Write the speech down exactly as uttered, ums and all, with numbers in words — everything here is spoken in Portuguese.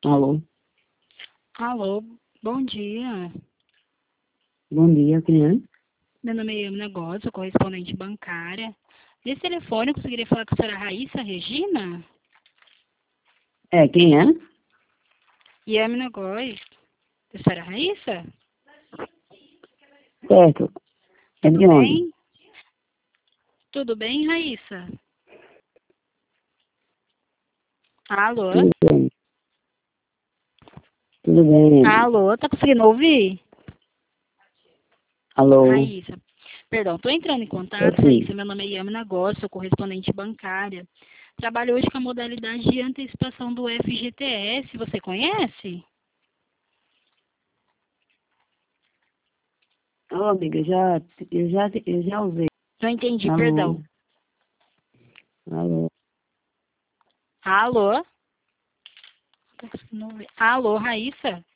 Alô, Alô, bom dia. bom dia, quem é? Meu nome é Yamina Negócio, sou correspondente bancária. Nesse telefone, eu conseguiria falar com a senhora Raíssa Regina? É, quem é? Yamina Negócio. A senhora Raíssa? Certo. É Tudo de onde? bem? Tudo bem, Raíssa? Alô? Tudo bem, tudo bem. Alô, tá conseguindo ouvir? Alô, Raíssa, perdão, estou entrando em tô contato, sim. Raíssa. Meu nome é Yamina Negócio, sou correspondente bancária. Trabalho hoje com a modalidade de antecipação do F G T S. Você conhece? Alô, amiga, eu já, eu já, eu já usei. Não entendi, Alô, perdão. alô, Alô? Alô, Raíssa?